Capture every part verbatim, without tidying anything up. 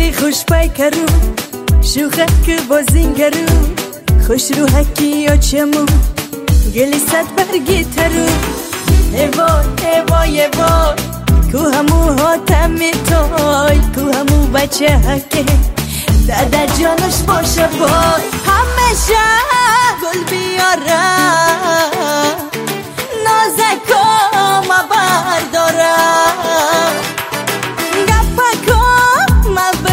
دلی خوش پای کرو شوخه که بازین کرو خوش رو حکی یا چمو گلی صد برگی ترو ایوای ایوای ایوای کو همو حاتمی توی کو همو بچه حکه دادا جانش باشه بای همیشه گل بیارم نازکم بردارم گپکم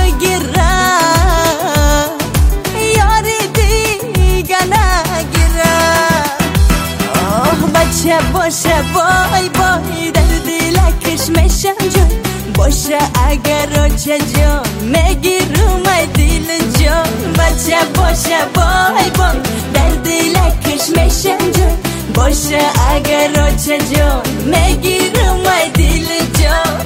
بگیرم یاری دیگه نگیرم آه بچه باشه بای بای در دلکش میشم جان باشه اگر چه جان میگیرم ای دل جان بچه باشه بای بای در دلکش میشم جان باشه اگر چه جان میگیرم ای دل جان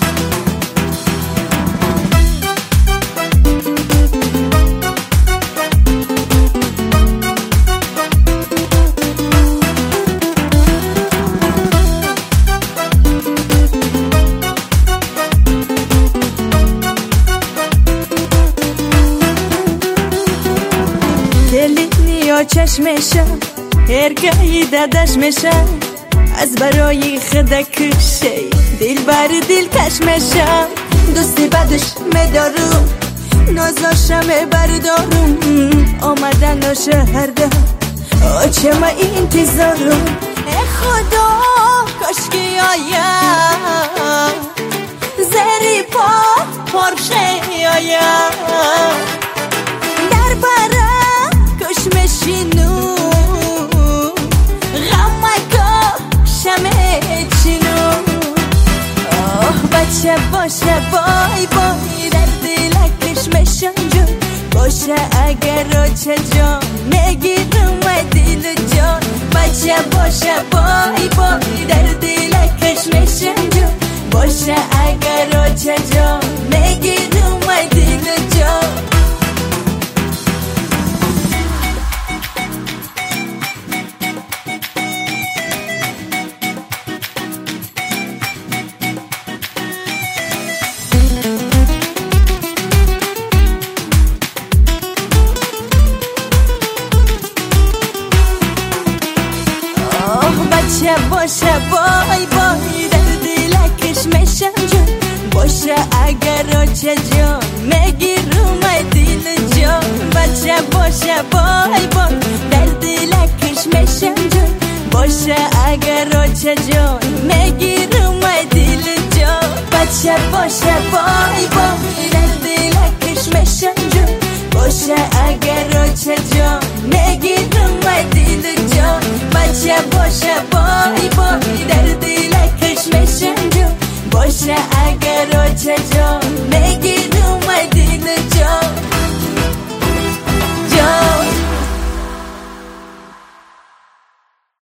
دلی چشمشم هرگاهی دادش میشم از برای خدا کشی دل بر دل کش میشم دوستی بدش میدارم نازاشم بردارم آمدن و شهرده آچه ما انتظارم ای خدا کاشکی آیم زری پا پرشه آیم در برم کش میشینو باشه باشه بای بای در دلکش میشم جان باشه اگر چه جان میگیرم ای دل جان باشه باشه بای بای در دلکش میشم جان باشه اگر چه جان میگیرم ای دل جان باشه باشه بای بای در دلکش میشم جان باشه اگر چه جان میگیرم ای دل جان باشه باشه بای بای در دلکش میشم جان باشه اگر چه جان میگیرم ای دل جان باشه باشه بای بای در دلکش میشم جان باشه اگر چه جان میگیرم ای دل جان باشه باشه بای بای